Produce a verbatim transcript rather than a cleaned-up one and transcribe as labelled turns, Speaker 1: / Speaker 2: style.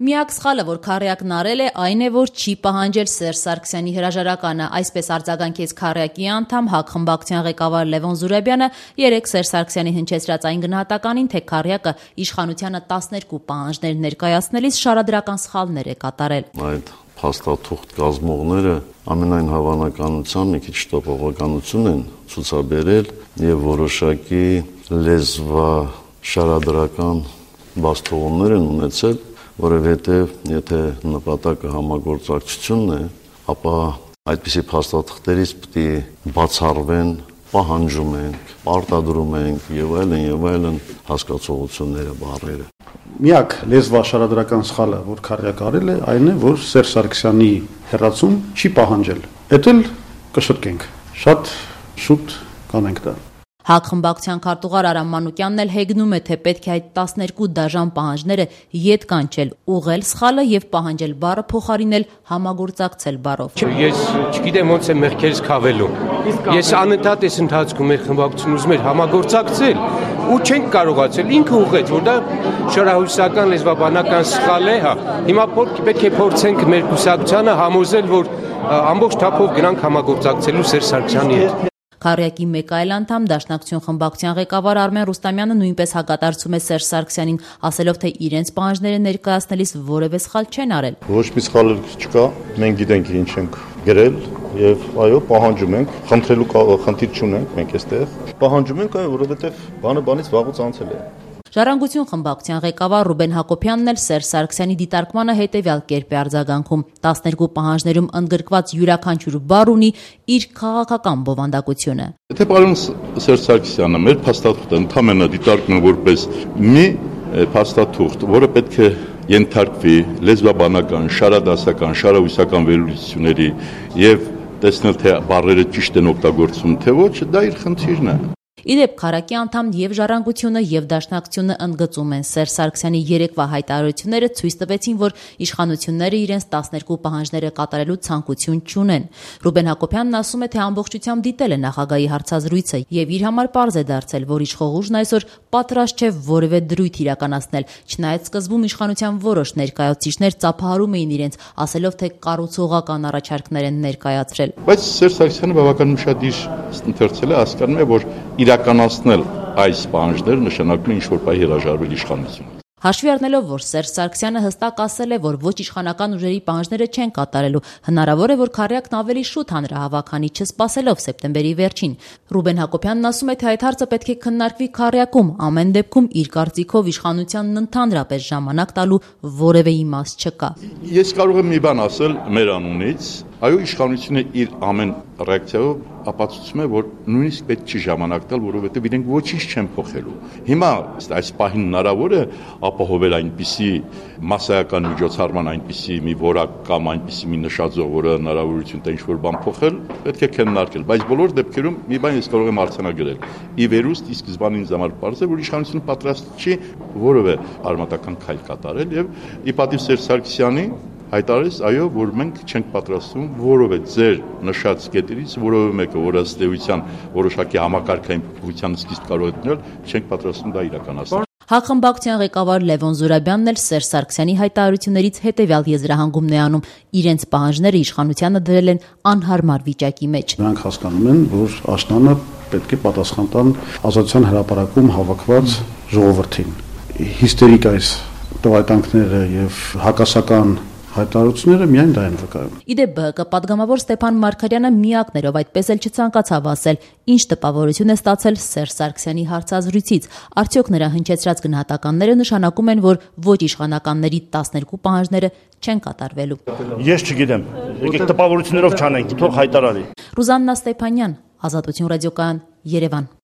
Speaker 1: Միակ սխալը, որ Քարյակն արել է, այն է, որ չի պահանջել Սերժ Սարգսյանի հրաժարականը, այսպես արձագանքեց Քարյակի անդամ ՀԱԿ խմբակցության ղեկավար Լևոն Զուրաբյանը երեկ Սերժ Սարգսյանի հնչեցրած այն գնահատականին, թե Քարյակը իշխանությանը տասներկու պահանջներ ներկայացնելիս շարադրական սխալներ է կատարել։
Speaker 2: Այդ փաստաթուղթ կազմողները ամենայն հավանականությամբ մի քիչ տոպողականություն են ցուցաբերել եւ որոշակի լեզվաշարադրական բացթողումներ են ունեցել, որովհետև եթե նպատակը համագործակցությունն է, ապա այդպիսի փաստաթղթերից պետք է բացառվեն, պահանջում ենք, արտադրում ենք եւ այլն եւ այլն հասկացողությունները, բառերը։
Speaker 3: Միակ լեզվաշարադրական սխալը, որ Քարյակը արել է, այն է, որ Սերժ Սարգսյանի հեռացում չի պահանջել։ Էդ էլ կշտկենք։ Շատ շուտ կանենք դա։
Speaker 1: ՀԱԿ խմբակցության քարտուղար Արամ Մանուկյանն էլ հեգնում է, թե պետք է այդ տասներկու դաժան պահանջները ետ կանչել, ուղղել սխալը եւ պահանջել բառը փոխարինել համագործակցել բառով։
Speaker 4: Ես չգիտեմ ոնց է մեղքերս քավելու։ Ես անընդհատ այս ընթացքում մեր խմբակցությունն ուզում էր համագործակցել ու չենք կարողացել։ Ինքը ուղղեց, որ դա շարահյուսական լեզվաբանական սխալ է, հա։ Հիմա պետք է փորձենք մեր կուսակցությանը համոզել, որ ամբողջ թափով գնանք համագործակցելու Սերժ Սարգսյանի հետ։
Speaker 1: Քարյակի մեկ այլ անդամ Դաշնակցություն խմբակցության ղեկավար Արմեն Ռուստամյանը նույնպես հակադարձում է Սերժ Սարգսյանին, ասելով, թե իրենց պահանջները ներկայացնելիս որևէ սխալ չեն արել։
Speaker 5: Ոչ մի սխալ չկա, մենք գիտենք ինչ ենք գրել եւ այո, պահանջում ենք, խնդրելու խնդիր չունենք մենք այստեղ։ Պահանջում ենք, այո, որովհետեւ բանը բանից վաղուց անցել է։
Speaker 1: Ժառանգություն խմբակցության ղեկավար Ռուբեն Հակոբյանն էլ Սերժ Սարգսյանի դիտարկմանը հետևյալ կերպ է արձագանքում. տասներկու պահանջներում ընդգրկված յուրաքանչյուր բառ ունի իր քաղաքական բովանդակությունը։
Speaker 5: Եթե պարոն Սերժ Սարգսյանը մեր փաստաթուղթը ընդհանրապես դիտարկում է որպես մի փաստաթուղթ, որը պետք է ենթարկվի լեզվաբանական, շարադասական, շարահյուսական վերլուծությունների եւ տեսնել թե բառերը ճիշտ են օգտագործվում, թե ոչ, դա իր խնդիրն է։
Speaker 1: Իդեպ Քարակի անդամ եւ Ժառանգությունը եւ Դաշնակցությունը ընդգծում են Սերժ Սարգսյանի երեկվա հայտարարությունները ցույց տվեցին, որ իշխանությունները իրենց տասներկու պահանջները կատարելու ցանկություն չունեն։ Ռուբեն Հակոբյանն ասում է, թե ամբողջությամբ դիտել է նախագահի հարցազրույցը եւ իր համար պարզ է դարձել, որ իշխողուժն այսօր պատրաստ չէ որևէ դրույթ իրականացնել, չնայած սկզբում իշխանության որոշ ներկայացուցիչներ ծափահարում էին իրենց, ասելով, թե կառուցողական առաջարկներ են ներկայացրել։
Speaker 5: Բայց Սերժ Սարգսյանը բավականին ուշադիր ընթերցել է, հասկանում է, որ իրականացնել այս պահանջները նշանակում է ինչ-որ պահի հրաժարվել իշխանությունից։
Speaker 1: Հաշվի առնելով, որ Սերժ Սարգսյանը հստակ ասել է, որ ոչ իշխանական ուժերի պահանջները չեն կատարելու, հնարավոր է, որ Քարյակն ավելի շուտ հանրահավաք անի, չսպասելով սեպտեմբերի վերջին։ Ռուբեն Հակոբյանն ասում է, թե այդ հարցը պետք է քննարկվի Քարյակում, ամեն դեպքում իր կարծիքով իշխանությանն ընդհանրապես ժամանակ տալու որևէ իմաստ չկա։
Speaker 5: Ես կարող եմ մի բան ասել մեր անունից, այո, իշխանությունը իր ամեն ռեակցիայով ապացուցում է, որ նույնիսկ պետք չի ժամանակ տալ, որովհետև իրենք ոչինչ չեն փոխելու։ Հիմա այս պահին հնարավոր է ապահովել այնպիսի մասսայական միջոցառման այնպիսի մի որակ կամ այնպիսի մի նշաձող, որը հնարավորություն տա ինչ-որ բան փոխել, պետք է քննարկել, բայց բոլոր դեպքերում մի բան ես կարող եմ արձանագրել։ Ի վերուստ ի սկզբանե ինձ համար պարզ է, որ իշխանությունը պատրաստ չի որևէ արմատական քայլ կատարել եւ ի պատիվ Սերժ Սարգսյանի հայտարարեց, այո, որ մենք չենք պատրաստվում որևէ ձեր նշած կետերից որևէ մեկը, որը ըստ էության որոշակի համակարգային փոփոխության սկիզբ կարող է դնել, չենք պատրաստվում դա իրականացնել։
Speaker 1: ՀԱԿ խմբակցության ղեկավար Լևոն Զուրաբյանն էլ Սերժ Սարգսյանի հայտարարություններից հետևյալ եզրահանգումն է անում. իրենց պահանջները իշխանությանը դրել են անհարմար վիճակի մեջ։
Speaker 3: Նրանք հասկանում են, որ աշնանը պետք է պատասխան տան Ազատության հրապարակում հավաքված ժողովրդին։ Հիստերիկ այս տվայտանքները եւ հակասական հայտարարությունները միայն դա են վկայում։
Speaker 1: Իդեպ ԲՀԿ պատգամավոր Ստեփան Մարգարյանը միակն էր, ով այդպես էլ չցանկացավ ասել, ինչ տպավորություն է ստացել Սերժ Սարգսյանի հարցազրույցից։ Արդյոք նրա հնչեցրած գնահատականները նշանակում են, որ ոչ իշխանականների տասներկու պահանջները չեն կատարվելու։
Speaker 6: Ես չգիտեմ, եկեք տպավորություններով չանենք, թող հայտարարի։
Speaker 1: Ռուզաննա Ստեփանյան, Ազատություն ռադիոկայան, Երևան։